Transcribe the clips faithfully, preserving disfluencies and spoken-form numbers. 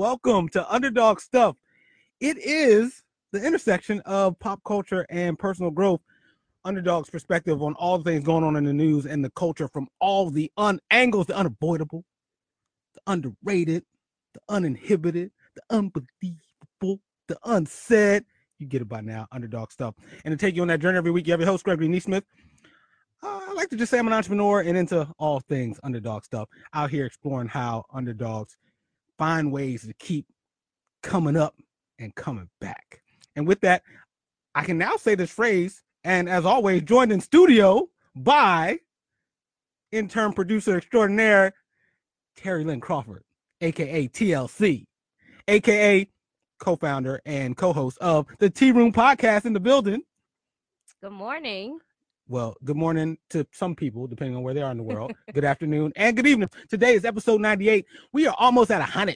Welcome to Underdog Stuff. It is the intersection of pop culture and personal growth. Underdog's perspective on all the things going on in the news and the culture from all the un angles, the unavoidable, the underrated, the uninhibited, the unbelievable, the unsaid. You get it by now, Underdog Stuff. And to take you on that journey every week, you have your host, Gregory Neesmith. Uh, I like to just say I'm an entrepreneur and into all things underdog stuff. Out here exploring how underdogs find ways to keep coming up and coming back. And with that, I can now say this phrase, and as always, joined in studio by intern producer extraordinaire Terry Lynn Crawford, aka T L C, aka co-founder and co-host of the Tea Room Podcast in the building. Good morning. Well, good morning to some people, depending on where they are in the world. Good afternoon and good evening. Today is episode ninety-eight. We are almost at one hundred.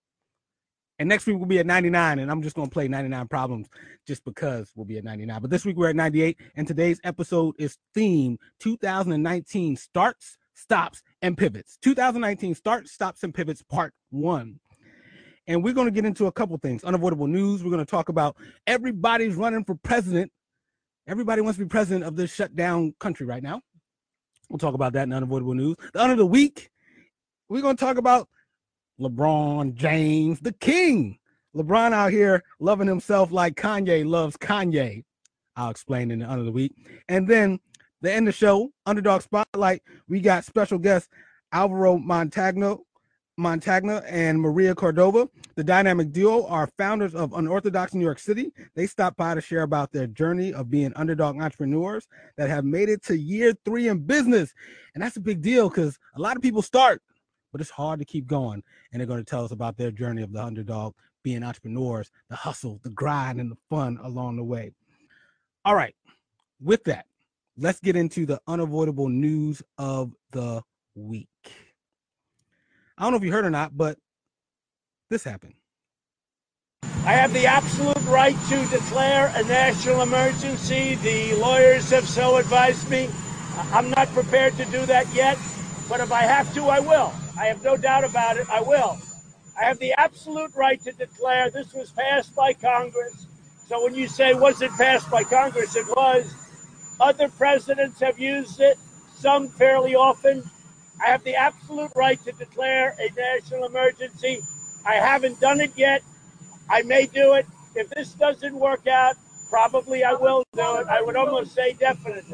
And next week we'll be at ninety-nine, and I'm just going to play ninety-nine problems just because we'll be at ninety-nine. But this week we're at ninety-eight, and today's episode is themed two thousand nineteen Starts, Stops, and Pivots. two thousand nineteen Starts, Stops, and Pivots Part one. And we're going to get into a couple things. Unavoidable news. We're going to talk about everybody's running for president. Everybody wants to be president of this shut down country right now. We'll talk about that in Unavoidable News. The Under the Week, we're going to talk about LeBron James, the king. LeBron out here loving himself like Kanye loves Kanye. I'll explain in the Under the Week. And then the end of the show, Underdog Spotlight, we got special guests Alvaro Montagno, Montagna and Maria Cordova. The dynamic duo are founders of Unorthodox New York City. They stopped by to share about their journey of being underdog entrepreneurs that have made it to year three in business. And that's a big deal because a lot of people start, but it's hard to keep going. And they're going to tell us about their journey of the underdog, being entrepreneurs, the hustle, the grind, and the fun along the way. All right. With that, let's get into the unavoidable news of the week. I don't know if you heard or not, but this happened. I have the absolute right to declare a national emergency. The lawyers have so advised me. I'm not prepared to do that yet, but if I have to, I will. I have no doubt about it. I will. I have the absolute right to declare. This was passed by Congress. So when you say, was it passed by Congress? It was. Other presidents have used it, some fairly often. I have the absolute right to declare a national emergency. I haven't done it yet. I may do it. If this doesn't work out, probably I will do it. I would almost say definitely.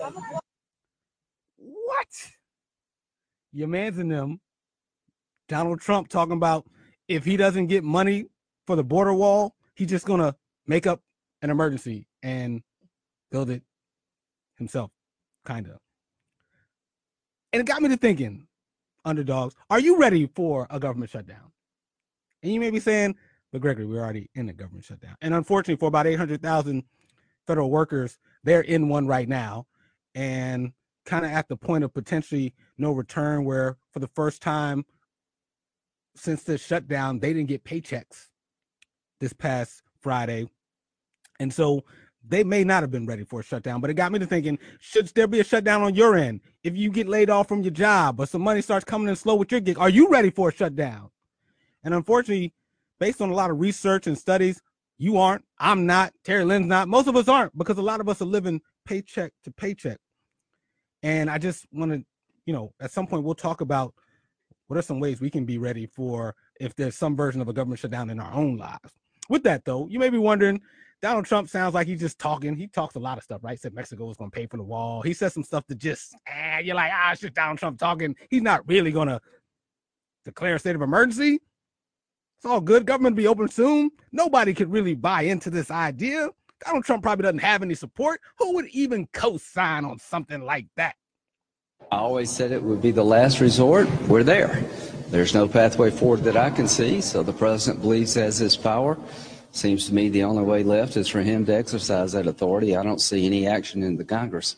What? Your man's in them. Donald Trump talking about if he doesn't get money for the border wall, he's just going to make up an emergency and build it himself, kind of. And it got me to thinking, underdogs, are you ready for a government shutdown? And you may be saying, but Gregory, we're already in a government shutdown. And unfortunately, for about eight hundred thousand federal workers, they're in one right now and kind of at the point of potentially no return, where for the first time since this shutdown, they didn't get paychecks this past Friday. And so they may not have been ready for a shutdown, but it got me to thinking, should there be a shutdown on your end? If you get laid off from your job or some money starts coming in slow with your gig, are you ready for a shutdown? And unfortunately, based on a lot of research and studies, you aren't, I'm not, Terry Lynn's not, most of us aren't, because a lot of us are living paycheck to paycheck. And I just want to, you know, at some point we'll talk about what are some ways we can be ready for if there's some version of a government shutdown in our own lives. With that, though, you may be wondering, Donald Trump sounds like he's just talking. He talks a lot of stuff, right? Said Mexico was going to pay for the wall. He says some stuff that just, eh, you're like, ah, it's just Donald Trump talking. He's not really going to declare a state of emergency. It's all good. Government will be open soon. Nobody could really buy into this idea. Donald Trump probably doesn't have any support. Who would even co-sign on something like that? I always said it would be the last resort. We're there. There's no pathway forward that I can see, so the president believes he has his power. Seems to me the only way left is for him to exercise that authority. I don't see any action in the Congress.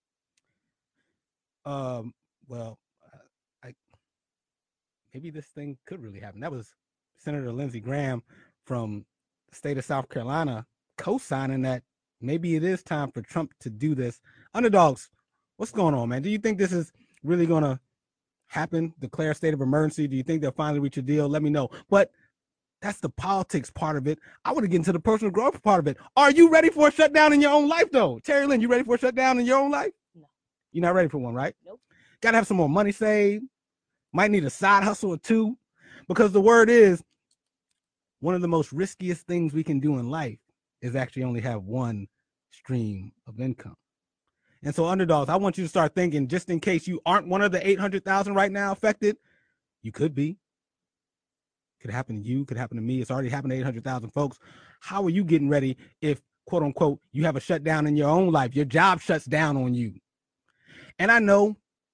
Um. Well, I maybe this thing could really happen. That was Senator Lindsey Graham from the state of South Carolina co-signing that maybe it is time for Trump to do this. Underdogs, what's going on, man? Do you think this is really going to happen, declare a state of emergency? Do you think they'll finally reach a deal? Let me know. But That's the politics part of it. I want to get into the personal growth part of it. Are you ready for a shutdown in your own life, though? Terry Lynn, you ready for a shutdown in your own life? No. You're not ready for one, right? Nope. Got to have some more money saved. Might need a side hustle or two. Because the word is, one of the most riskiest things we can do in life is actually only have one stream of income. And so, underdogs, I want you to start thinking, just in case you aren't one of the eight hundred thousand right now affected, you could be. Could happen to you, could happen to me. It's already happened to eight hundred thousand folks. How are you getting ready if, quote unquote, you have a shutdown in your own life? Your job shuts down on you. And I know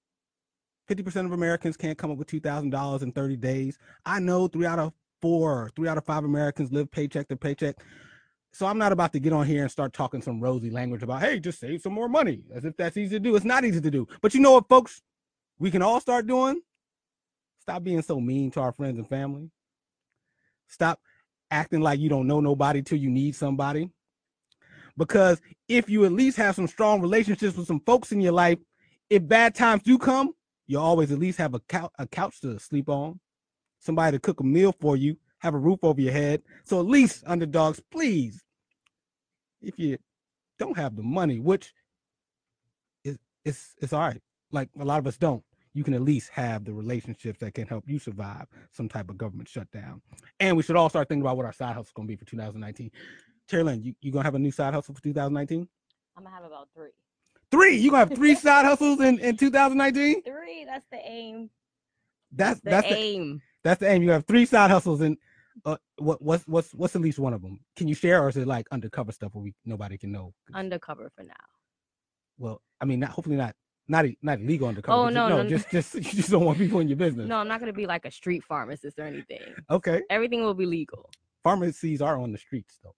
fifty percent of Americans can't come up with two thousand dollars in thirty days. I know three out of four, three out of five Americans live paycheck to paycheck. So I'm not about to get on here and start talking some rosy language about, hey, just save some more money, as if that's easy to do. It's not easy to do. But you know what, folks, we can all start doing? Stop being so mean to our friends and family. Stop acting like you don't know nobody till you need somebody. Because if you at least have some strong relationships with some folks in your life, if bad times do come, you'll always at least have a, cou- a couch to sleep on, somebody to cook a meal for you, have a roof over your head. So at least, underdogs, please, if you don't have the money, which is it's it's all right. Like a lot of us don't. You can at least have the relationships that can help you survive some type of government shutdown. And we should all start thinking about what our side hustle is going to be for two thousand nineteen. Terry Lynn, you, you going to have a new side hustle for two thousand nineteen? I'm gonna have about three. Three? You going to have three side hustles in, in two thousand nineteen? Three. That's the aim. That's The that's aim. The, that's the aim. You have three side hustles, and uh, what what's what's what's at least one of them? Can you share, or is it like undercover stuff where we nobody can know? Undercover for now. Well, I mean, not hopefully not not not illegal undercover. Oh Just- no, no, no, just just you just don't want people in your business. No, I'm not gonna be like a street pharmacist or anything. Okay, Everything will be legal. pharmacies are on the streets though.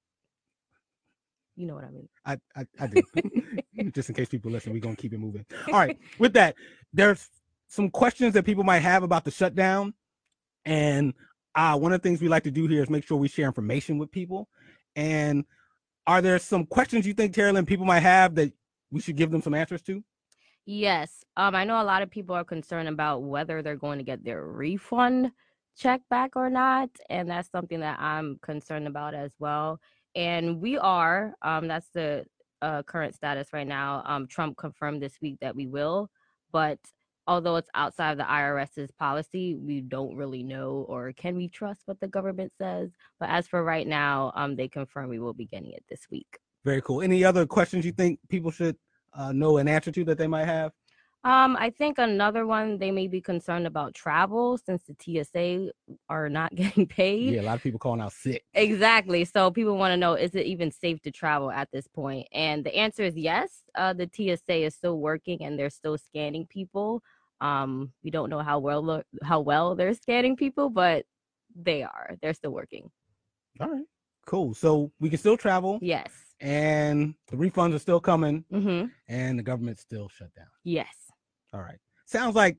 You know what I mean. I I, I do. Just in case people listen, we're gonna keep it moving. All right. With that, there's some questions that people might have about the shutdown, and uh, one of the things we like to do here is make sure we share information with people. And are there some questions you think, Terry Lynn, people might have that we should give them some answers to? Yes. Um, I know a lot of people are concerned about whether they're going to get their refund check back or not, and that's something that I'm concerned about as well. And we are. Um, that's the uh, current status right now. Um, Trump confirmed this week that we will, but although it's outside of the IRS's policy, we don't really know, or can we trust what the government says? But as for right now, um, they confirm we will be getting it this week. Very cool. Any other questions you think people should uh, know an answer to that they might have? Um, I think another one, they may be concerned about travel since the T S A are not getting paid. Yeah, a lot of people calling out sick. Exactly. So people want to know, is it even safe to travel at this point? And the answer is yes. Uh, the T S A is still working and they're still scanning people. Um, we don't know how well how well they're scanning people, but they are. They're still working. All right, cool. So we can still travel. Yes. And the refunds are still coming. Mm-hmm. And the government's still shut down. Yes. All right. Sounds like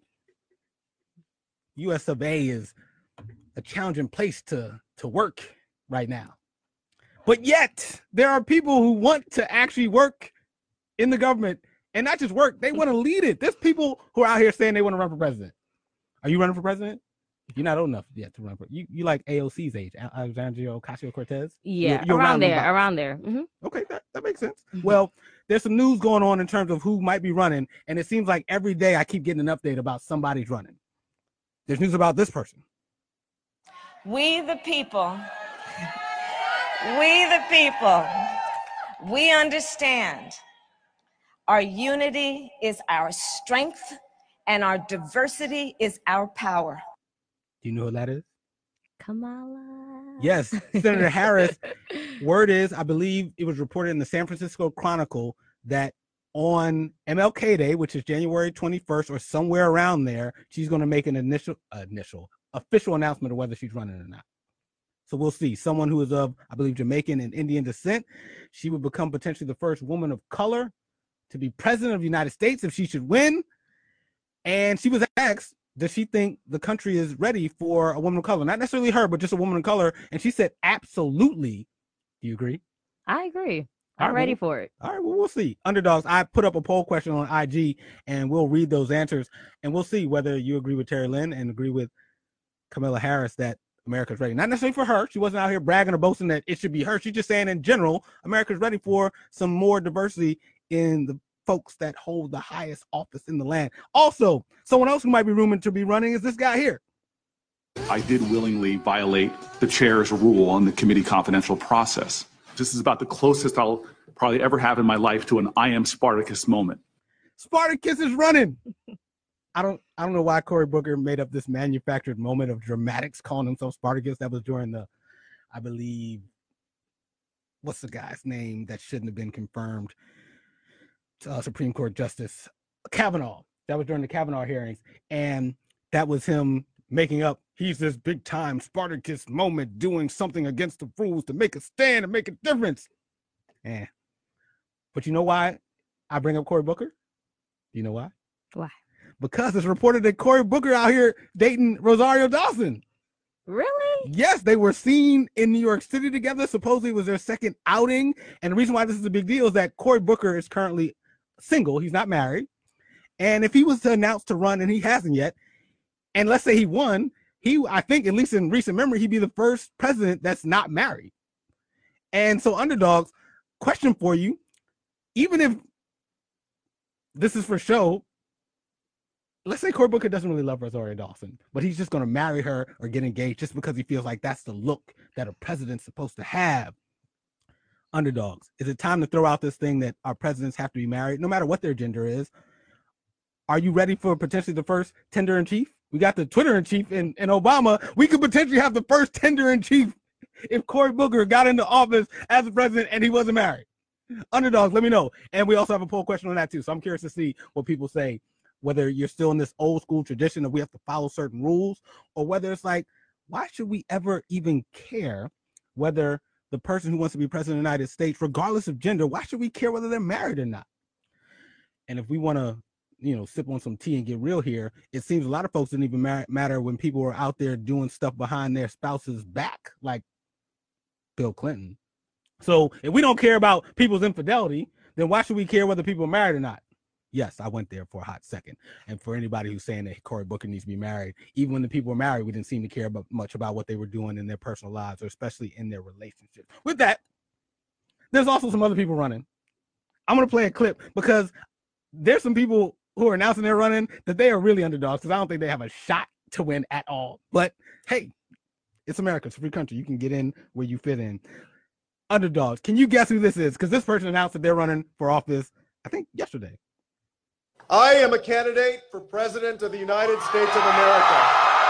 U S of A is a challenging place to, to work right now. But yet, there are people who want to actually work in the government and not just work. They want to lead it. There's people who are out here saying they want to run for president. Are you running for president? You're not old enough yet to run for you. You like A O C's age, Alexandria Ocasio-Cortez? Yeah, You're, you're around there, about. around there. Mm-hmm. Okay, that, that makes sense. Mhm. Well, there's some news going on in terms of who might be running, and it seems like every day I keep getting an update about somebody's running. There's news about this person. We the people, we the people, we understand our unity is our strength and our diversity is our power. Do you know who that is? Kamala. Yes, Senator Harris. Word is, I believe it was reported in the San Francisco Chronicle that on M L K Day, which is January twenty-first or somewhere around there, she's going to make an initial, uh, initial, official announcement of whether she's running or not. So we'll see. Someone who is of, I believe, Jamaican and Indian descent. She would become potentially the first woman of color to be president of the United States if she should win. And she was asked, does she think the country is ready for a woman of color? Not necessarily her, but just a woman of color. And she said, absolutely. Do you agree? I agree. All I'm right, ready well, for it. All right, well, we'll see. Underdogs, I put up a poll question on I G, and we'll read those answers, and we'll see whether you agree with Terry Lynn and agree with Kamala Harris that America's ready. Not necessarily for her. She wasn't out here bragging or boasting that it should be her. She's just saying in general, America's ready for some more diversity in the folks that hold the highest office in the land. Also, someone else who might be rumored to be running is this guy here. I did willingly violate the chair's rule on the committee confidential process. This is about the closest I'll probably ever have in my life to an I am Spartacus moment. Spartacus is running. I don't I don't know why Cory Booker made up this manufactured moment of dramatics calling himself Spartacus. That was during the, I believe, what's the guy's name that shouldn't have been confirmed? Uh, Supreme Court Justice Kavanaugh. That was during the Kavanaugh hearings. And that was him making up, he's this big time Spartacus moment doing something against the rules to make a stand and make a difference. Eh. But you know why I bring up Cory Booker? Do you know why? Why? Because it's reported that Cory Booker out here dating Rosario Dawson. Really? Yes, they were seen in New York City together. Supposedly it was their second outing. And the reason why this is a big deal is that Cory Booker is currently single. He's not married. And if he was to announce to run, and he hasn't yet, and let's say he won, he, I think, at least in recent memory, he'd be the first president that's not married. And so, underdogs, question for you, even if this is for show, let's say Cory Booker doesn't really love Rosario Dawson, but he's just going to marry her or get engaged just because he feels like that's the look that a president's supposed to have. Underdogs, is it time to throw out this thing that our presidents have to be married, no matter what their gender is? Are you ready for potentially the first tender-in-chief? We got the Twitter-in-chief in, in Obama. We could potentially have the first tender-in-chief if Cory Booker got into office as a president and he wasn't married. Underdogs, let me know. And we also have a poll question on that too. So I'm curious to see what people say, whether you're still in this old school tradition that we have to follow certain rules, or whether it's like, why should we ever even care whether the person who wants to be president of the United States, regardless of gender, why should we care whether they're married or not? And if we want to, you know, sip on some tea and get real here, it seems a lot of folks didn't even mar- matter when people were out there doing stuff behind their spouse's back, like Bill Clinton. So if we don't care about people's infidelity, then why should we care whether people are married or not? Yes, I went there for a hot second. And for anybody who's saying that Cory Booker needs to be married, even when the people were married, we didn't seem to care about much about what they were doing in their personal lives, or especially in their relationships. With that, there's also some other people running. I'm going to play a clip because there's some people who are announcing they're running that they are really underdogs, because I don't think they have a shot to win at all. But hey, it's America. It's a free country. You can get in where you fit in. Underdogs. Can you guess who this is? Because this person announced that they're running for office, I think, yesterday. I am a candidate for President of the United States of America.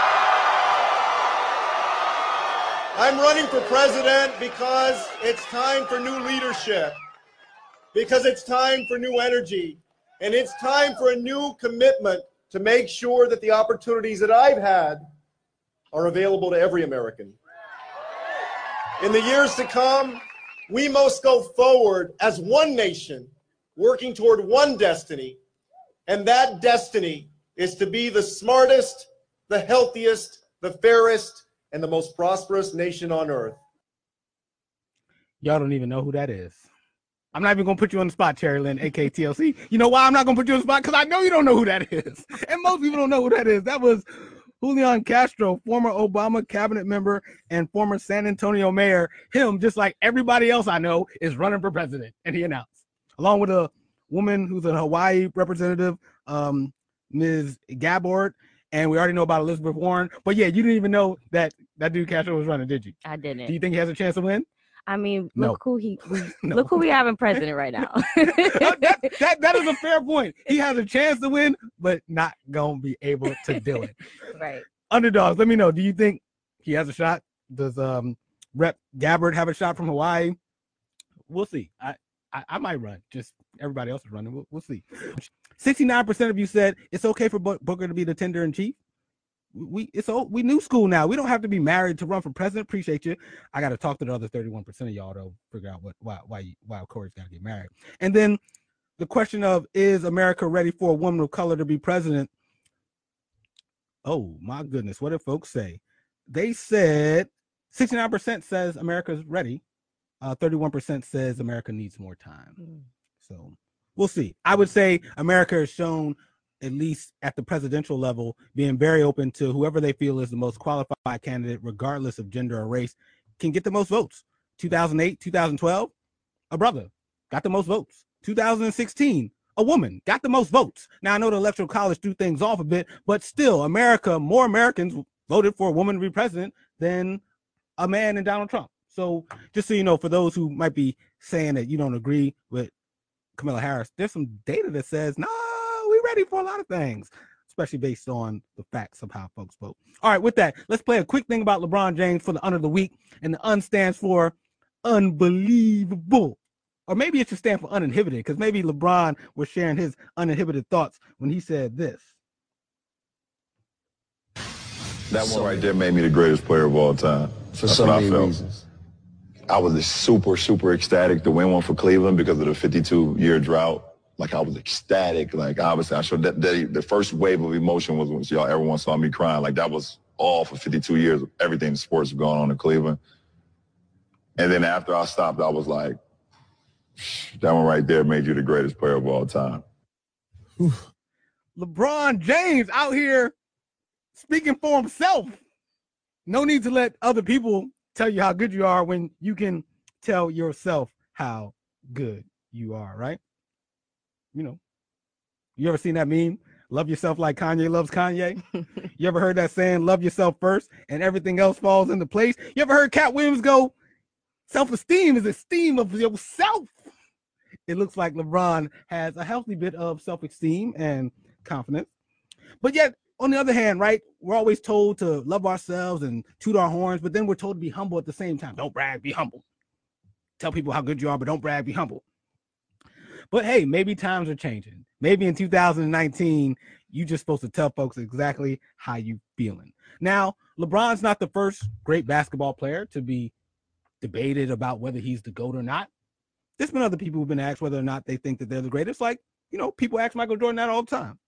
I'm running for president because it's time for new leadership, because it's time for new energy, and it's time for a new commitment to make sure that the opportunities that I've had are available to every American. In the years to come, we must go forward as one nation, working toward one destiny. And that destiny is to be the smartest, the healthiest, the fairest, and the most prosperous nation on earth. Y'all don't even know who that is. I'm not even going to put you on the spot, Cherry Lynn, A K T L C. You know why I'm not going to put you on the spot? Because I know you don't know who that is. And most people don't know who that is. That was Julian Castro, former Obama cabinet member and former San Antonio mayor. Him, just like everybody else I know, is running for president. And he announced, along with a woman who's a Hawaii representative, um, Miz Gabbard, and we already know about Elizabeth Warren. But yeah, you didn't even know that that dude Castro was running, did you? I didn't. Do you think he has a chance to win? I mean, No. look who he we, No. look who we have in president right now. that, that, that is a fair point. He has a chance to win, but not gonna be able to do it. Right. Underdogs, let me know. Do you think he has a shot? Does um Rep Gabbard have a shot from Hawaii? We'll see. I, I, I might run. Just everybody else is running. We'll, we'll see. sixty-nine percent of you said it's okay for Booker to be the tender in chief. We it's old, we new school now. We don't have to be married to run for president. Appreciate you. I got to talk to the other thirty-one percent of y'all to figure out what why why why Cory's got to get married. And then the question of, is America ready for a woman of color to be president? Oh my goodness, what did folks say? They said sixty-nine percent says America's ready. Uh, thirty-one percent says America needs more time. Mm. So we'll see. I would say America has shown at least at the presidential level, being very open to whoever they feel is the most qualified candidate, regardless of gender or race, can get the most votes. two thousand eight, two thousand twelve, a brother got the most votes. two thousand sixteen, a woman got the most votes. Now, I know the Electoral College threw things off a bit, but still, America, more Americans voted for a woman to be president than a man in Donald Trump. So just so you know, for those who might be saying that you don't agree with Kamala Harris, there's some data that says, no, we're ready for a lot of things, especially based on the facts of how folks vote. All right, with that, let's play a quick thing about LeBron James for the under the week. And the un stands for unbelievable. Or maybe it should stand for uninhibited, because maybe LeBron was sharing his uninhibited thoughts when he said this. That one right there made me the greatest player of all time. For so many reasons. I was super, super ecstatic to win one for Cleveland because of the fifty-two year drought. Like, I was ecstatic. Like, obviously, I showed that, that the first wave of emotion was when y'all, everyone saw me crying. Like, that was all for fifty-two years of everything in sports going on in Cleveland. And then after I stopped, I was like, that one right there made you the greatest player of all time. LeBron James out here speaking for himself. No need to let other people tell you how good you are when you can tell yourself how good you are, right? You know, you ever seen that meme? Love yourself like Kanye loves Kanye. You ever heard that saying, love yourself first and everything else falls into place? You ever heard Cat Williams go, self-esteem is esteem of yourself? It looks like LeBron has a healthy bit of self-esteem and confidence. But yet, on the other hand, right, we're always told to love ourselves and toot our horns, but then we're told to be humble at the same time. Don't brag, be humble. Tell people how good you are, but don't brag, be humble. But hey, maybe times are changing. Maybe in two thousand nineteen, you're just supposed to tell folks exactly how you feeling. Now, LeBron's not the first great basketball player to be debated about whether he's the GOAT or not. There's been other people who've been asked whether or not they think that they're the greatest. Like, you know, people ask Michael Jordan that all the time.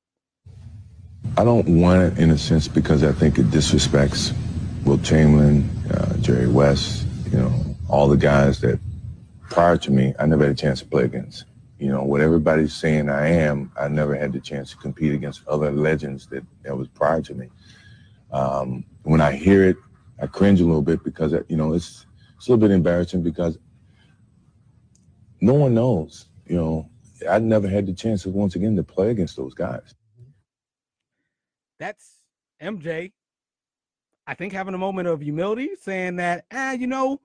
I don't want it in a sense because I think it disrespects Wilt Chamberlain, uh, Jerry West, you know, all the guys that prior to me, I never had a chance to play against. You know, what everybody's saying I am, I never had the chance to compete against other legends that, that was prior to me. Um, when I hear it, I cringe a little bit because, you know, it's, it's a little bit embarrassing because no one knows, you know, I never had the chance of, once again, to play against those guys. That's M J, I think, having a moment of humility, saying that, ah, you know,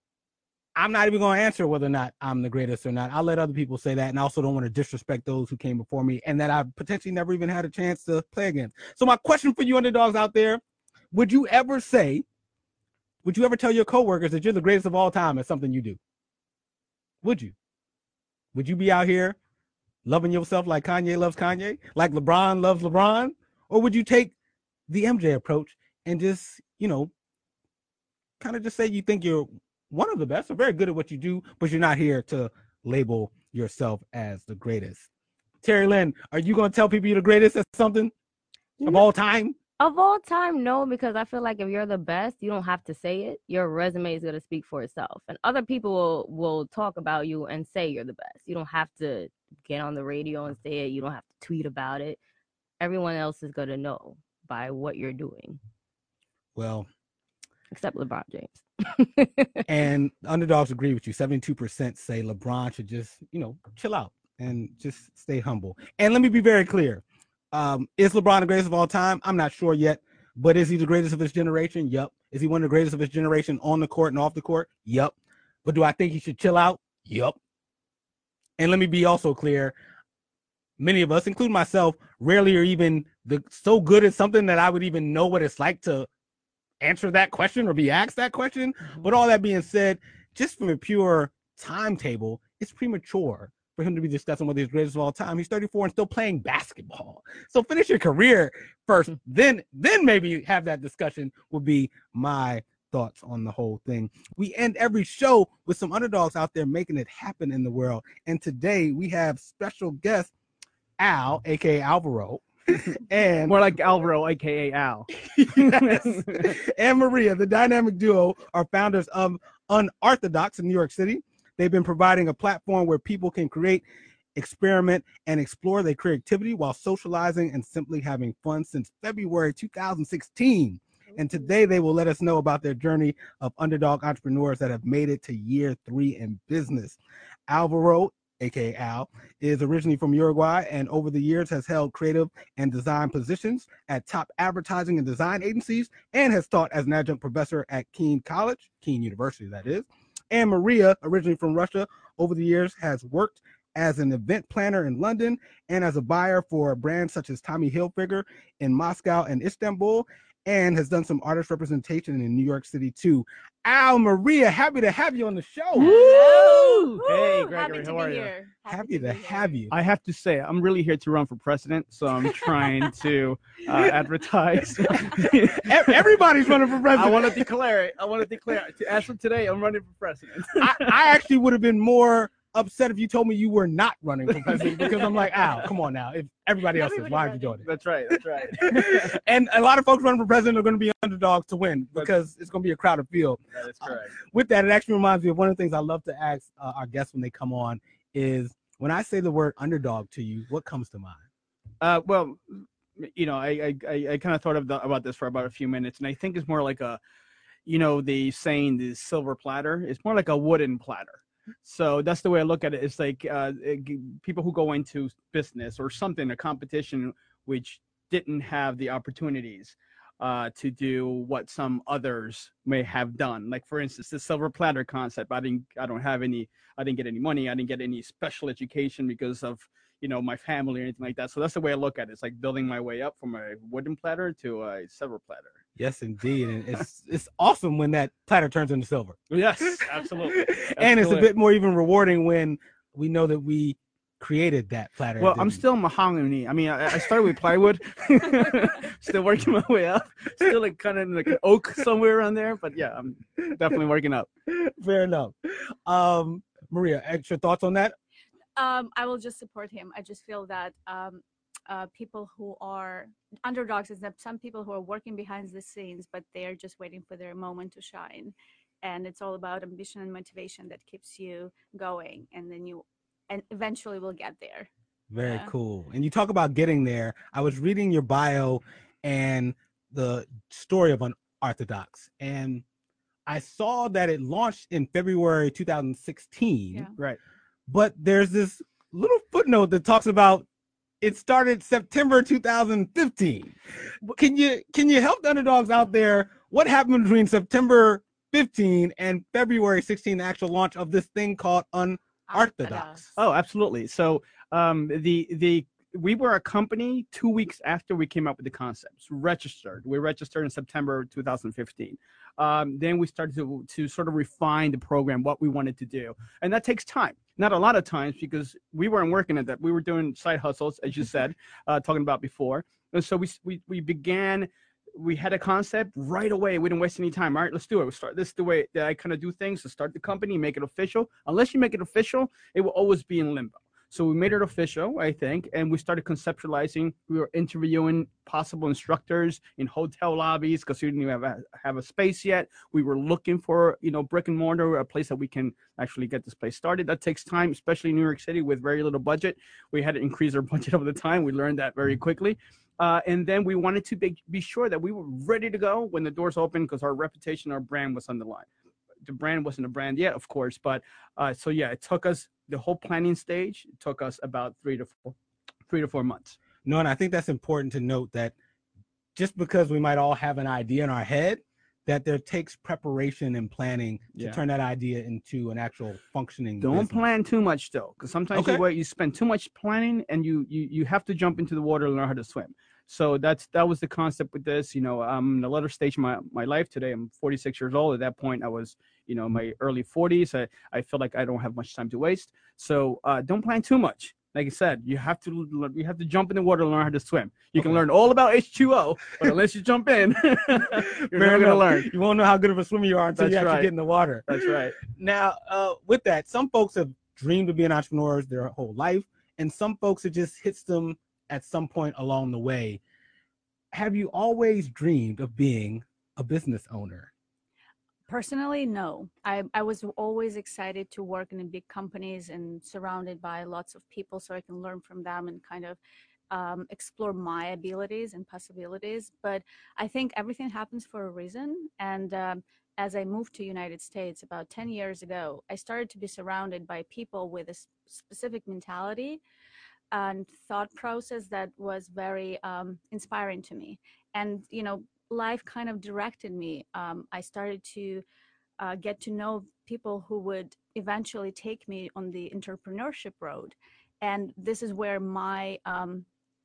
I'm not even going to answer whether or not I'm the greatest or not. I'll let other people say that, and I also don't want to disrespect those who came before me and that I potentially never even had a chance to play against. So my question for you underdogs out there, would you ever say, would you ever tell your coworkers that you're the greatest of all time at something you do? Would you? Would you be out here loving yourself like Kanye loves Kanye, like LeBron loves LeBron? Or would you take the M J approach and just, you know, kind of just say you think you're one of the best or very good at what you do, but you're not here to label yourself as the greatest? Terry Lynn, are you going to tell people you're the greatest at something of all time? Of all time, no, because I feel like if you're the best, you don't have to say it. Your resume is going to speak for itself. And other people will, will talk about you and say you're the best. You don't have to get on the radio and say it. You don't have to tweet about it. Everyone else is going to know by what you're doing. Well, except LeBron James. And underdogs agree with you. seventy-two percent say LeBron should just, you know, chill out and just stay humble. And let me be very clear. Um, is LeBron the greatest of all time? I'm not sure yet, but is he the greatest of his generation? Yep. Is he one of the greatest of his generation on the court and off the court? Yep. But do I think he should chill out? Yep. And let me be also clear. Many of us, including myself, rarely are even the, so good at something that I would even know what it's like to answer that question or be asked that question. Mm-hmm. But all that being said, just from a pure timetable, it's premature for him to be discussing whether he's greatest of all time. He's thirty-four and still playing basketball. So finish your career first, then then maybe have that discussion would be my thoughts on the whole thing. We end every show with some underdogs out there making it happen in the world. And today we have special guest Al, aka Alvaro, and more like Alvaro, aka Al. Yes. And Maria, the dynamic duo, are founders of Unorthodox in New York City. They've been providing a platform where people can create experiment, and explore their creativity while socializing and simply having fun since February two thousand sixteen. And today they will let us know about their journey of underdog entrepreneurs that have made it to year three in business. Alvaro, aka Al, is originally from Uruguay and over the years has held creative and design positions at top advertising and design agencies and has taught as an adjunct professor at Keene College, Keene University that is. And Maria, originally from Russia, over the years has worked as an event planner in London and as a buyer for brands such as Tommy Hilfiger in Moscow and Istanbul, and has done some artist representation in New York City too. Al, Maria, happy to have you on the show. Woo! Hey, Gregory, Happy to how be are you? here. Happy to have you. I have to say, I'm really here to run for president, so I'm trying to uh, advertise. Everybody's running for president. I want to declare it. I want to declare it. As of today, I'm running for president. I, I actually would have been more upset if you told me you were not running for president because I'm like, Al, come on now. If everybody else is, why are you doing it? That's right. That's right. And a lot of folks running for president are going to be underdogs to win because it's going to be a crowded field. That is correct. Uh, with that, it actually reminds me of one of the things I love to ask uh, our guests when they come on is when I say the word underdog to you, what comes to mind? Uh, well, you know, I I, I kind of thought of the, about this for about a few minutes, and I think it's more like a, you know, the saying the silver platter. It's more like a wooden platter. So that's the way I look at it. It's like uh, it, people who go into business or something, a competition which didn't have the opportunities uh, to do what some others may have done. Like, for instance, the silver platter concept. I didn't, I don't have any, I didn't get any money. I didn't get any special education because of, you know, my family or anything like that. So that's the way I look at it. It's like building my way up from a wooden platter to a silver platter. Yes, indeed. And it's it's awesome when that platter turns into silver. Yes, absolutely. And it's a Absolutely. bit more even rewarding when we know that we created that platter. Well, didn't I'm we? still mahogany. I mean, I, I started with plywood, still working my way up. Still like kind of like an oak somewhere around there, but yeah, I'm definitely working up. Fair enough. Um, Maria, extra thoughts on that? Um, I will just support him. I just feel that um, uh, people who are underdogs is that some people who are working behind the scenes, but they are just waiting for their moment to shine. And it's all about ambition and motivation that keeps you going, and then you, and eventually will get there. Very Yeah. cool. And you talk about getting there. I was reading your bio and the story of Unorthodox, and I saw that it launched in February two thousand sixteen. Yeah. Right. But there's this little footnote that talks about it started September two thousand fifteen. Can you can you help the underdogs out there? What happened between September fifteen and February sixteen, the actual launch of this thing called Unorthodox? Oh, absolutely. So um, the the we were a company two weeks after we came up with the concepts, registered. We registered in September two thousand fifteen. Um, then we started to, to sort of refine the program, what we wanted to do. And that takes time. Not a lot of times because we weren't working at that. We were doing side hustles, as you said, uh, talking about before. And so we, we, we began, we had a concept right away. We didn't waste any time. All right, let's do it. We'll start. This is the way that I kind of do things, to start the company, make it official. Unless you make it official, it will always be in limbo. So we made it official, I think, and we started conceptualizing. We were interviewing possible instructors in hotel lobbies because we didn't even have a, have a space yet. We were looking for, you know, brick and mortar, a place that we can actually get this place started. That takes time, especially in New York City with very little budget. We had to increase our budget over the time. We learned that very quickly. Uh, and then we wanted to be, be sure that we were ready to go when the doors opened because our reputation, our brand was on the line. The brand wasn't a brand yet, of course, but uh, so yeah, it took us the whole planning stage. It took us about three to four, three to four months. No, and I think that's important to note that just because we might all have an idea in our head, that there takes preparation and planning to Yeah. turn that idea into an actual functioning. Don't business. plan too much though, because sometimes Okay. you, wait, you spend too much planning and you, you you have to jump into the water and learn how to swim. So that's that was the concept with this. You know, I'm in the later stage of my, my life today. I'm forty-six years old. At that point, I was, you know, in my early forties. I, I feel like I don't have much time to waste. So uh, don't plan too much. Like I said, you have to you have to jump in the water and learn how to swim. You can Okay. learn all about H two O, but unless you jump in, you're Fair never going to enough. learn. You won't know how good of a swimmer you are until That's you actually right. get in the water. That's right. Now, uh, with that, some folks have dreamed of being entrepreneurs their whole life, and some folks it just hits them at some point along the way. Have you always dreamed of being a business owner? Personally, no. I, I was always excited to work in big companies and surrounded by lots of people so I can learn from them and kind of um, explore my abilities and possibilities. But I think everything happens for a reason. And um, as I moved to United States about ten years ago, I started to be surrounded by people with a s- specific mentality and thought process that was very um, inspiring to me. And, you know, life kind of directed me. Um, I started to uh, get to know people who would eventually take me on the entrepreneurship road. And this is where my um,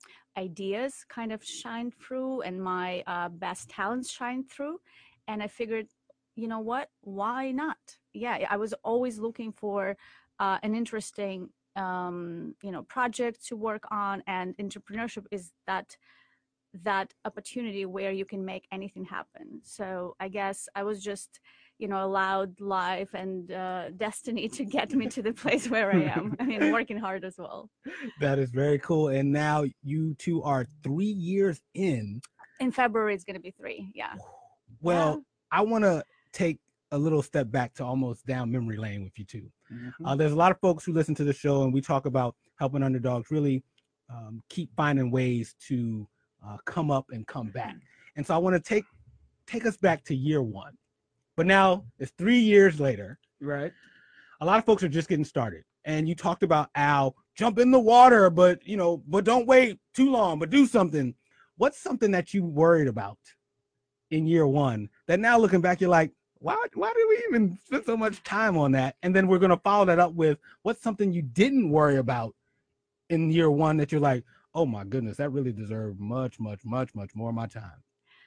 ideas kind of shine through and my uh, best talents shine through. And I figured, you know what, why not? Yeah, I was always looking for uh, an interesting um, you know, project to work on, and entrepreneurship is that that opportunity where you can make anything happen. So I guess I was just, you know, allowed life and uh, destiny to get me to the place where I am. I mean, working hard as well. That is very cool. And now you two are three years in. In February, it's going to be three. Yeah. Well, Yeah. I want to take a little step back to almost down memory lane with you two. Mhm. Uh, there's a lot of folks who listen to the show, and we talk about helping underdogs really um, keep finding ways to uh, come up and come back. And so I want to take take us back to year one. But now it's three years later. Right. A lot of folks are just getting started. And you talked about, Al, jump in the water, but you know, but don't wait too long, but do something. What's something that you worried about in year one that now looking back, you're like, why, why did we even spend so much time on that? And then we're going to follow that up with what's something you didn't worry about in year one that you're like, oh my goodness, that really deserved much, much, much, much more of my time.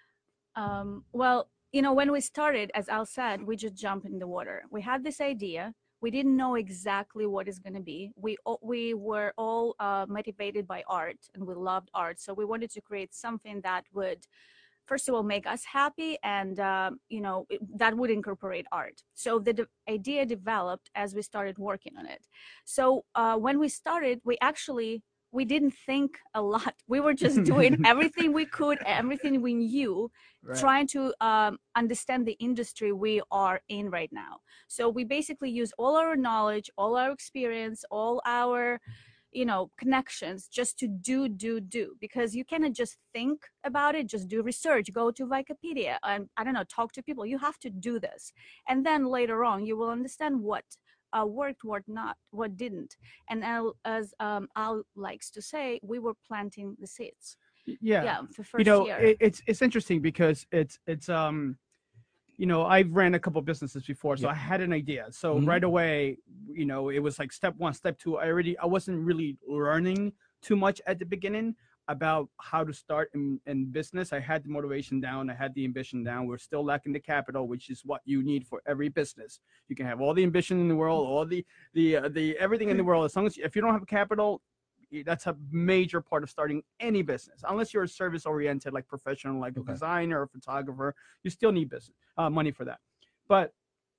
Um, well, you know, when we started, as Al said, we just jumped in the water. We had this idea. We didn't know exactly what it's going to be. We we were all uh, motivated by art, and we loved art. So we wanted to create something that would, first of all, make us happy, and um, you know, it, that would incorporate art. So the de- idea developed as we started working on it. So uh, when we started, we actually we didn't think a lot. We were just doing everything we could, everything we knew, Right. trying to um, understand the industry we are in right now. So we basically use all our knowledge, all our experience, all our, you know, connections just to do, do, do, because you cannot just think about it, just do research, go to Wikipedia, and I don't know, talk to people. You have to do this. And then later on, you will understand what uh, worked, what not, what didn't. And Al, as um, Al likes to say, we were planting the seeds. Yeah. Yeah, the You first know, year. it, it's it's interesting because it's it's um, you know, I've ran a couple businesses before, so Yep. I had an idea. So Mhm. right away, you know, it was like step one, step two. I already I wasn't really learning too much at the beginning about how to start in, in business. I had the motivation down, I had the ambition down. We're still lacking the capital, which is what you need for every business. You can have all the ambition in the world, all the the uh, the everything in the world. As long as if you don't have capital, that's a major part of starting any business. Unless you're a service oriented, like professional, like a Okay. designer or photographer, you still need business uh, money for that. But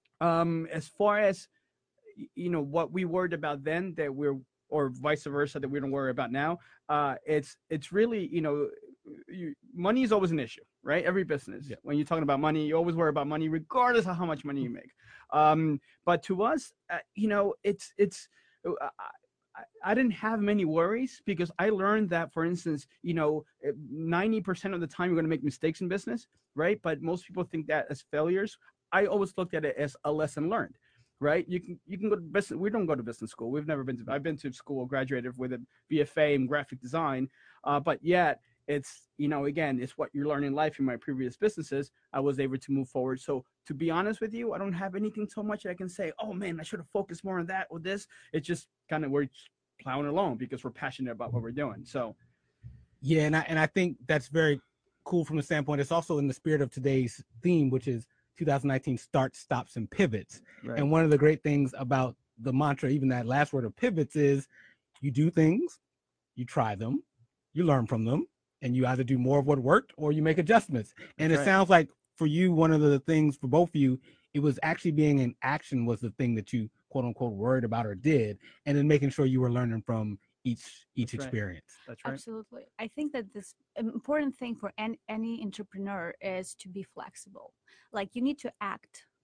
um, as far as y- you know, what we worried about then that we're, or vice versa, that we don't worry about now, uh, it's it's really, you know, you, money is always an issue, right? Every business, Yeah. when you're talking about money, you always worry about money, regardless of how much money you make. Um, but to us, uh, you know, it's it's. Uh, I, I didn't have many worries because I learned that, for instance, you know, ninety percent of the time you're going to make mistakes in business, right? But most people think that as failures. I always looked at it as a lesson learned, right? You can you can go to business. We don't go to business school. We've never been to. I've been to school, graduated with a B F A in graphic design, uh, but yet it's, you know, again, it's what you learn in life. In my previous businesses, I was able to move forward. So to be honest with you, I don't have anything so much I can say, oh man, I should have focused more on that or this. It's just kind of we're just plowing along because we're passionate about what we're doing. So Yeah, and I and I think that's very cool from the standpoint. It's also in the spirit of today's theme, which is two thousand nineteen starts, stops, and pivots. right. And one of the great things about the mantra, even that last word of pivots, is you do things, you try them, you learn from them, and you either do more of what worked or you make adjustments. And That's it right. sounds like for you, one of the things for both of you, it was actually being in action was the thing that you quote unquote worried about or did, and then making sure you were learning from each each That's right. experience. That's right. Absolutely. I think that this important thing for any, any entrepreneur is to be flexible. Like you need to act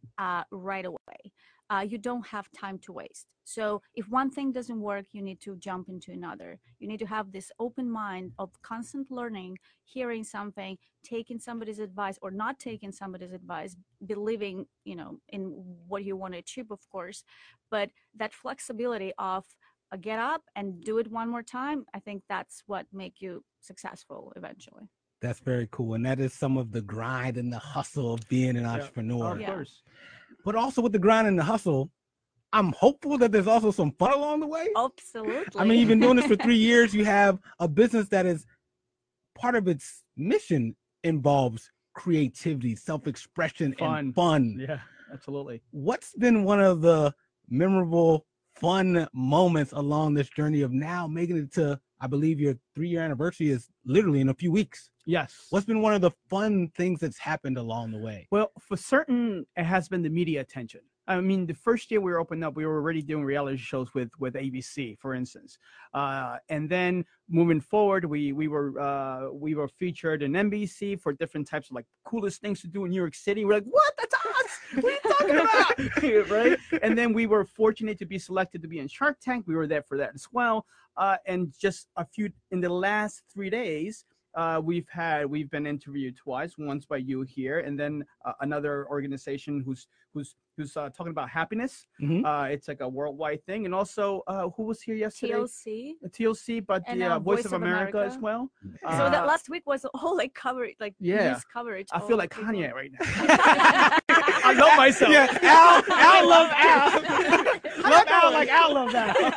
uh, right away. Uh, you don't have time to waste. So if one thing doesn't work, you need to jump into another. You need to have this open mind of constant learning, hearing something, taking somebody's advice or not taking somebody's advice, believing, you know, in what you want to achieve, of course. But that flexibility of uh, get up and do it one more time, I think that's what make you successful eventually. That's very cool. And that is some of the grind and the hustle of being an entrepreneur. Of course. But also with the grind and the hustle, I'm hopeful that there's also some fun along the way. Absolutely. I mean, you've been doing this for three years. You have a business that is part of its mission involves creativity, self-expression, Fun. and fun. Yeah, absolutely. What's been one of the memorable, fun moments along this journey of now making it to, I believe your three-year anniversary is literally in a few weeks. Yes. What's been one of the fun things that's happened along the way? Well, for certain, it has been the media attention. I mean, the first year we were opened up, we were already doing reality shows with with A B C, for instance. Uh, and then moving forward, we we were uh, we were featured in N B C for different types of like coolest things to do in New York City. We're like, what? That's us! What are you talking about? Right? And then we were fortunate to be selected to be in Shark Tank. We were there for that as well. Uh, and just a few in the last three days. Uh, we've had we've been interviewed twice, once by you here, and then uh, another organization who's who's who's uh, talking about happiness. Mm-hmm. Uh, it's like a worldwide thing, and also uh, who was here yesterday? T L C. T L C, but And, the uh, uh, Voice, of, America, as well. So Uh, that last week was all like coverage, like yeah. news coverage. I all feel like people. Kanye right now. I love myself. Yeah, Al, Al loves Al. Love Al like Al loves Al.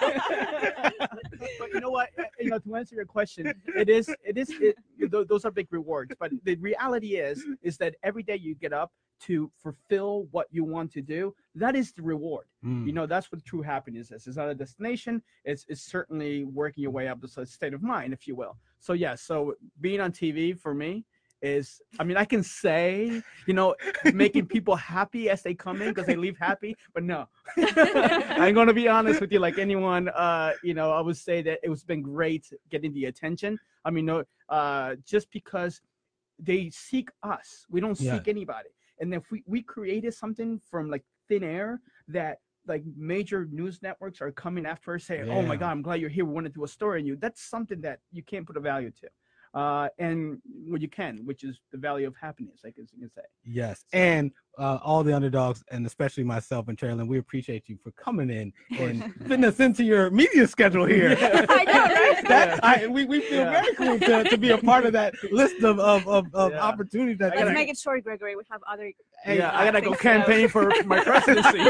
But you know what? Uh, You know, to answer your question, it is, it is, it, th- those are big rewards. But the reality is, is that every day you get up to fulfill what you want to do, that is the reward. Mm. You know, that's what true happiness is. It's not a destination. It's, it's certainly working your way up to a state of mind, if you will. So yeah, so being on T V for me is, I mean, I can say, you know, making people happy as they come in because they leave happy, but no. I'm going to be honest with you, like anyone, uh, you know, I would say that it was been great getting the attention. I mean, no, uh, just because they seek us, we don't Yeah. seek anybody. And if we, we created something from like thin air that like major news networks are coming after us saying, oh my Yeah. God, I'm glad you're here. We want to do a story on you. That's something that you can't put a value to. Uh, and what you can, which is the value of happiness, I guess you can say. Yes, and uh, all the underdogs, and especially myself and Chairlin, we appreciate you for coming in and fitting us into your media schedule here. Yeah. I know, right? That, I, we, we feel Yeah. very cool to, to be a part of that list of, of, of, of Yeah. opportunities. That Let's gotta- make it short, Gregory. We have other. Hey, yeah, I gotta go things to know. campaign for my presidency.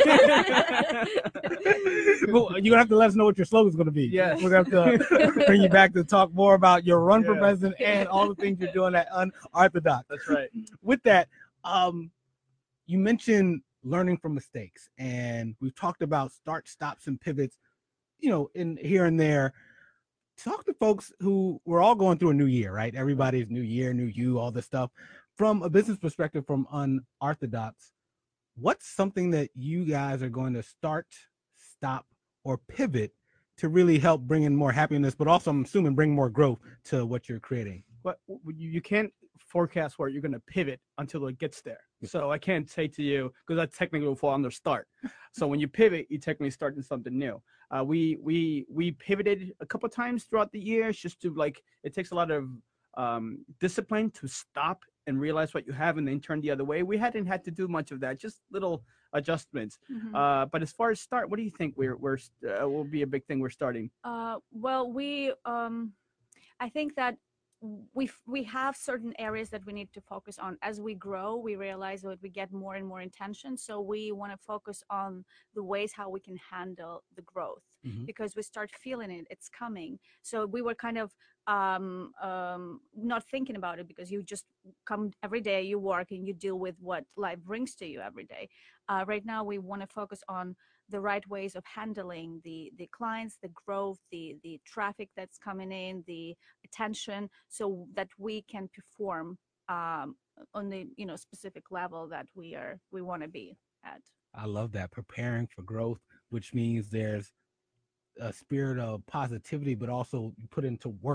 Well, you're gonna have to let us know what your slogan's gonna be. Yes. We're gonna have to bring you back to talk more about your run for Yeah. president and all the things you're doing at Unorthodox. That's right. With that, um, you mentioned learning from mistakes, and we've talked about start, stops, and pivots, you know, in here and there. Talk to folks who we're all going through a new year, right? Everybody's new year, new you, all this stuff. From a business perspective, from Unorthodox, what's something that you guys are going to start, stop, or pivot to really help bring in more happiness, but also I'm assuming bring more growth to what you're creating? But you, you can't forecast where you're going to pivot until it gets there. So I can't say to you, because that technically will fall under start. So when you pivot, you technically start in something new. Uh, we we we pivoted a couple times throughout the years just to like, it takes a lot of um, discipline to stop and realize what you have and then turn the other way. We hadn't had to do much of that, just little adjustments. Mhm. Uh, but as far as start, what do you think we're, we're uh, will be a big thing we're starting? Uh, well, we, um, I think that we we have certain areas that we need to focus on. As we grow, we realize that we get more and more intention. So we want to focus on the ways how we can handle the growth, Mhm. because we start feeling it, it's coming. So we were kind of um, um, not thinking about it, because you just come every day, you work and you deal with what life brings to you every day. Uh, right now, we want to focus on the right ways of handling the the clients, the growth, the the traffic that's coming in, the attention, so that we can perform um, on the you know specific level that we are we want to be at. I love that. Preparing for growth, which means there's a spirit of positivity, but also you put into work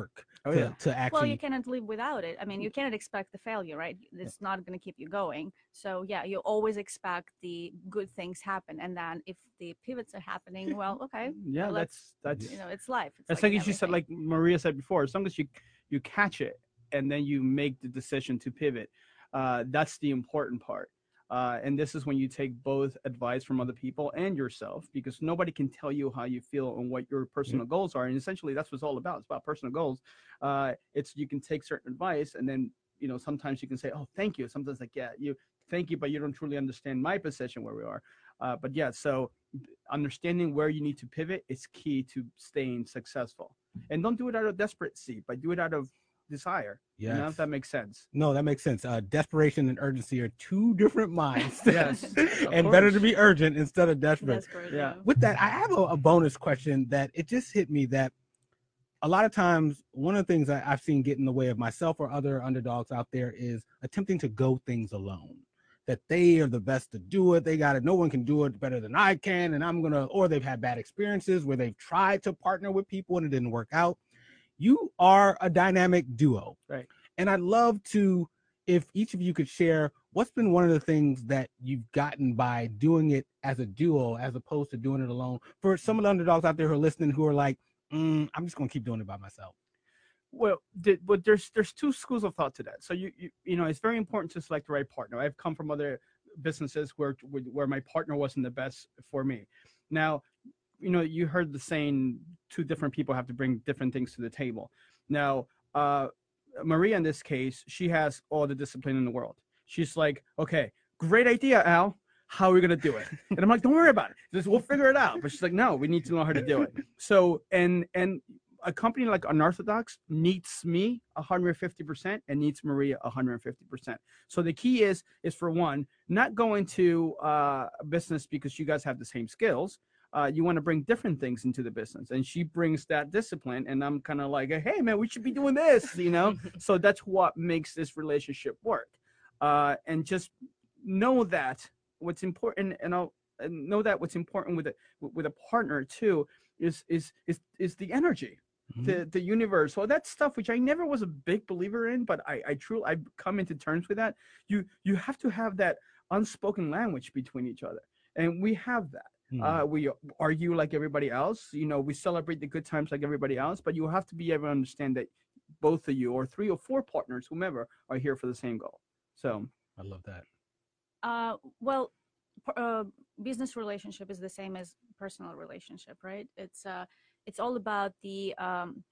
Oh, to, yeah. to actually. Well, you cannot live without it. I mean, you cannot expect the failure, right? It's not going to keep you going. So yeah, you always expect the good things happen, and then if the pivots are happening, well, okay, Yeah, let's, that's that's you know, it's life. It's It's like like in you said, everything. like Maria said before, as long as you you catch it and then you make the decision to pivot, uh, that's the important part. Uh, and this is when you take both advice from other people and yourself, because nobody can tell you how you feel and what your personal goals are. And essentially, that's what it's all about. It's about personal goals. Uh, it's you can take certain advice, and then you know sometimes you can say, "Oh, thank you." Sometimes like, "Yeah, you thank you," but you don't truly understand my position where we are. Uh, but yeah, so understanding where you need to pivot is key to staying successful. And don't do it out of desperation, but do it out of desire. Yes. You know, if that makes sense. No, that makes sense. Uh, desperation and urgency are two different minds. Yes, and of better to course. be urgent instead of desperate. Desperate, Yeah. yeah. With that, I have a, a bonus question that it just hit me that a lot of times one of the things that I've seen get in the way of myself or other underdogs out there is attempting to go things alone. That they are the best to do it. They got it. No one can do it better than I can. And I'm going to, or they've had bad experiences where they've tried to partner with people and it didn't work out. You are a dynamic duo. Right. And I'd love to, if each of you could share what's been one of the things that you've gotten by doing it as a duo, as opposed to doing it alone. For some of the underdogs out there who are listening, who are like, mm, I'm just going to keep doing it by myself. Well, the, but there's there's two schools of thought to that. So you, you you know, it's very important to select the right partner. I've come from other businesses where where my partner wasn't the best for me. Now, you know, you heard the saying, two different people have to bring different things to the table. Now, uh, Maria, in this case, she has all the discipline in the world. She's like, okay, great idea, Al. How are we gonna do it? And I'm like, don't worry about it. Just, we'll figure it out. But she's like, no, we need to know how to do it. So, and and a company like Unorthodox needs me one hundred fifty percent and needs Maria one hundred fifty percent. So the key is, is for one, not go into uh, a business because you guys have the same skills. Uh, you want to bring different things into the business, and she brings that discipline, and I'm kind of like, hey man, we should be doing this, you know. So that's what makes this relationship work. Uh, and just know that what's important, and I'll and know that what's important with a with a partner too is is is is the energy. Mm-hmm. the the universe, all that stuff, which I never was a big believer in, but I I truly I've come into terms with that. You you have to have that unspoken language between each other, and we have that. Mm-hmm. Uh, we argue like everybody else, you know. We celebrate the good times like everybody else, but you have to be able to understand that both of you, or three or four partners, whomever, are here for the same goal. So I love that. Uh, well, uh, business relationship is the same as personal relationship, right? It's uh, it's all about the um,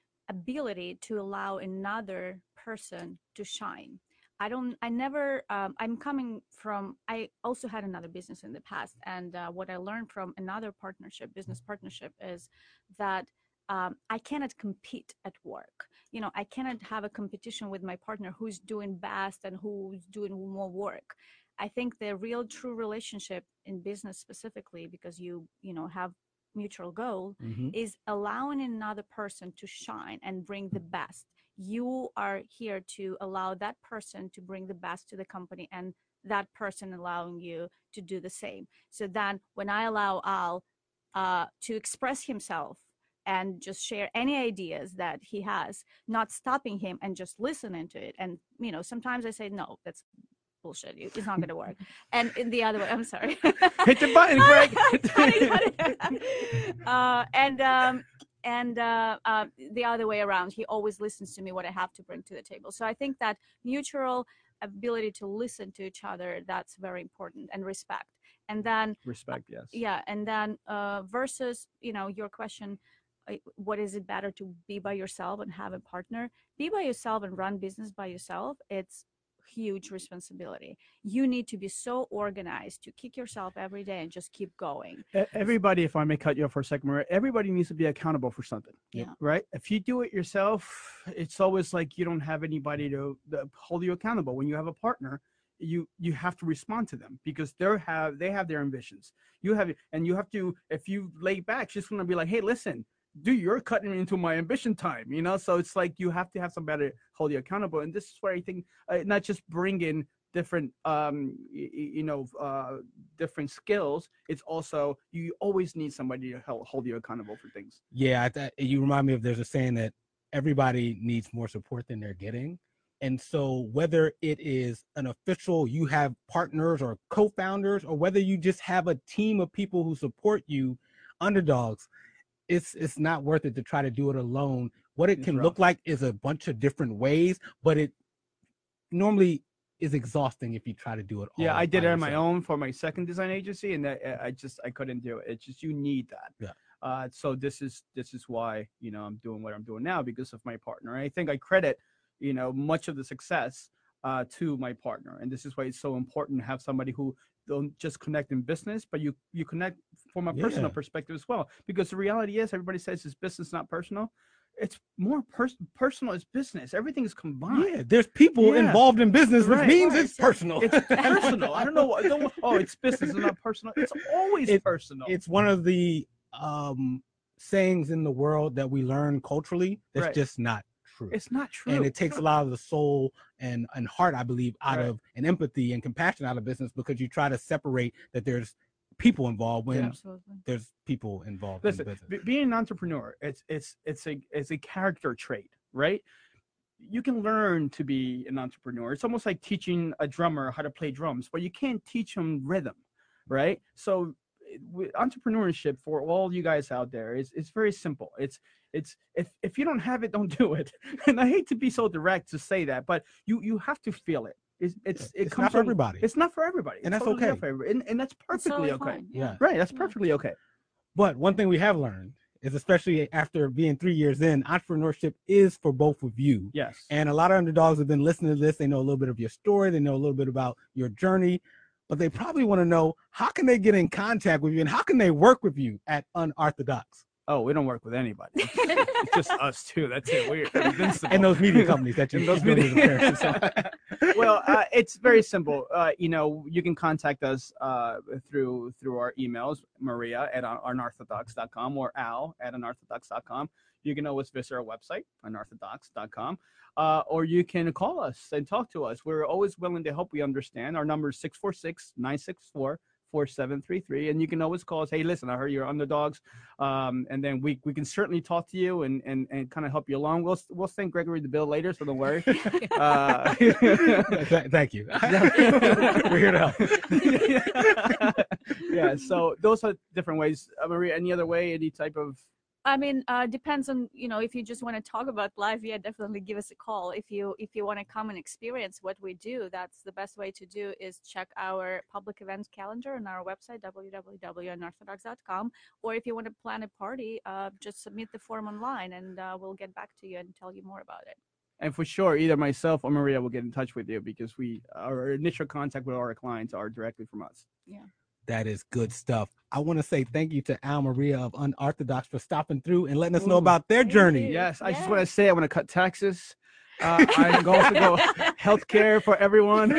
ability to allow another person to shine. I don't, I never, um, I'm coming from, I also had another business in the past. And uh, what I learned from another partnership, business partnership, is that um, I cannot compete at work. You know, I cannot have a competition with my partner who's doing best and who's doing more work. I think the real true relationship in business specifically, because you, you know, have mutual goal, mm-hmm. is allowing another person to shine and bring the best. You are here to allow that person to bring the best to the company, and that person allowing you to do the same. So then when I allow Al uh, to express himself and just share any ideas that he has, not stopping him and just listening to it. And, you know, sometimes I say, no, that's bullshit. It's not going to work. And in the other way, I'm sorry. Hit the button, Greg. uh, and um, and uh, uh, the other way around, he always listens to me what I have to bring to the table. So I think that mutual ability to listen to each other, that's very important, and respect. And then respect, yes. Yeah, and then uh, versus, you know, your question, what is it better to be by yourself and have a partner? Be by yourself and run business by yourself. It's huge responsibility. You need to be so organized to kick yourself every day and just keep going. Everybody, if I may cut you off for a second, Maria, everybody needs to be accountable for something. Yeah. Right? If you do it yourself, it's always like you don't have anybody to, to hold you accountable. When you have a partner, you you have to respond to them because they have they have their ambitions. You have and you have to, if you lay back, she's gonna be like, hey, listen, dude, you're cutting into my ambition time, you know? So it's like you have to have somebody to hold you accountable. And this is where I think uh, not just bring in different, um, you, you know, uh, different skills. It's also, you always need somebody to help hold you accountable for things. Yeah, I th- you remind me of, there's a saying that everybody needs more support than they're getting. And so whether it is an official, you have partners or co-founders, or whether you just have a team of people who support you, underdogs, it's it's not worth it to try to do it alone. What it It's can rough. look like is a bunch of different ways, but it normally is exhausting if you try to do it all. Yeah, I did by it on my yourself. own for my second design agency, and that, I just I couldn't do it. It's just you need that. Yeah. Uh, so this is this is why you know I'm doing what I'm doing now, because of my partner. And I think I credit you know much of the success uh, to my partner, and this is why it's so important to have somebody who don't just connect in business, but you you connect from a personal Yeah. perspective as well. Because the reality is, everybody says it's business, not personal. It's more pers- personal as business. Everything is combined. Yeah, there's people Yeah. involved in business, which Right. means Right. it's personal. It's personal. I don't know. I don't, oh, it's business, it's not personal. It's always It- personal. It's one of the um, sayings in the world that we learn culturally that's Right. just not true. It's not true. And it takes a lot of the soul and, and heart, I believe, out Right. of and empathy and compassion out of business, because you try to separate that there's people involved when Yeah. Absolutely. there's people involved Listen, in business. be- being an entrepreneur, it's it's it's a it's a character trait, right? You can learn to be an entrepreneur. It's almost like teaching a drummer how to play drums, but you can't teach them rhythm, right? So it- with entrepreneurship, for all you guys out there, is it's very simple. It's it's if if you don't have it, don't do it. And I hate to be so direct to say that, but you you have to feel it. It's it's it It's comes not for from- everybody. It's not for everybody, And It's that's totally not okay. for everybody. And, and that's It's perfectly totally okay. fine. Yeah. Right, that's perfectly okay. But one thing we have learned is, especially after being three years in, entrepreneurship is for both of you. Yes. And a lot of underdogs have been listening to this. They know a little bit of your story. They know a little bit about your journey, but they probably want to know, how can they get in contact with you and how can they work with you at Unorthodox? Oh, we don't work with anybody. It's, it's just us two. That's it. We're invincible. And those media companies that you And those don't media. even care. So- Well, uh, it's very simple. Uh, you know, you can contact us uh, through through our emails, Maria at unorthodox dot com or Al at unorthodox dot com. You can always visit our website, unorthodox dot com, uh, or you can call us and talk to us. We're always willing to help. We understand. Our number is six four six, nine six four, four seven three three, and you can always call us. Hey, listen, I heard you're underdogs, um, and then we we can certainly talk to you and and, and kind of help you along. We'll we'll send Gregory the bill later, so don't worry. Uh, Th- Thank you. We're here to help. Yeah, so those are different ways. Uh, Maria, any other way, any type of I mean, uh, depends on, you know, if you just want to talk about life, yeah, definitely give us a call. If you if you want to come and experience what we do, that's the best way to do is check our public events calendar on our website, w w w dot unorthodox dot com. Or if you want to plan a party, uh, just submit the form online and uh, we'll get back to you and tell you more about it. And for sure, either myself or Maria will get in touch with you, because we our initial contact with our clients are directly from us. Yeah. That is good stuff. I want to say thank you to Al Maria of Unorthodox for stopping through and letting us know Ooh. about their Thank journey. you. Yes, I just Yeah. want to say I want to cut taxes. Uh, I'm going to go healthcare for everyone.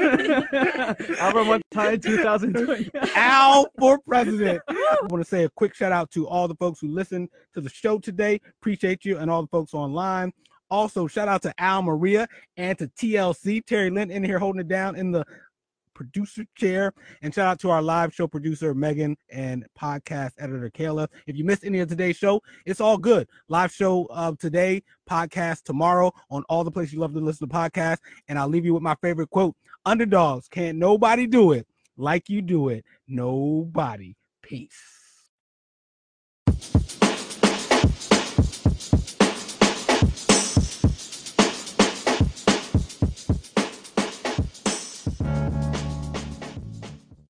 Albert Montana two thousand twenty. Al for president. I want to say a quick shout out to all the folks who listened to the show today. Appreciate you, and all the folks online. Also, shout out to Al Maria and to T L C, Terry Lynn in here holding it down in the producer chair. And shout out to our live show producer, Megan, and podcast editor, Kayla. If you missed any of today's show, it's all good. Live show of today, podcast tomorrow on all the places you love to listen to podcasts. And I'll leave you with my favorite quote: underdogs, can't nobody do it like you do it. Nobody. Peace.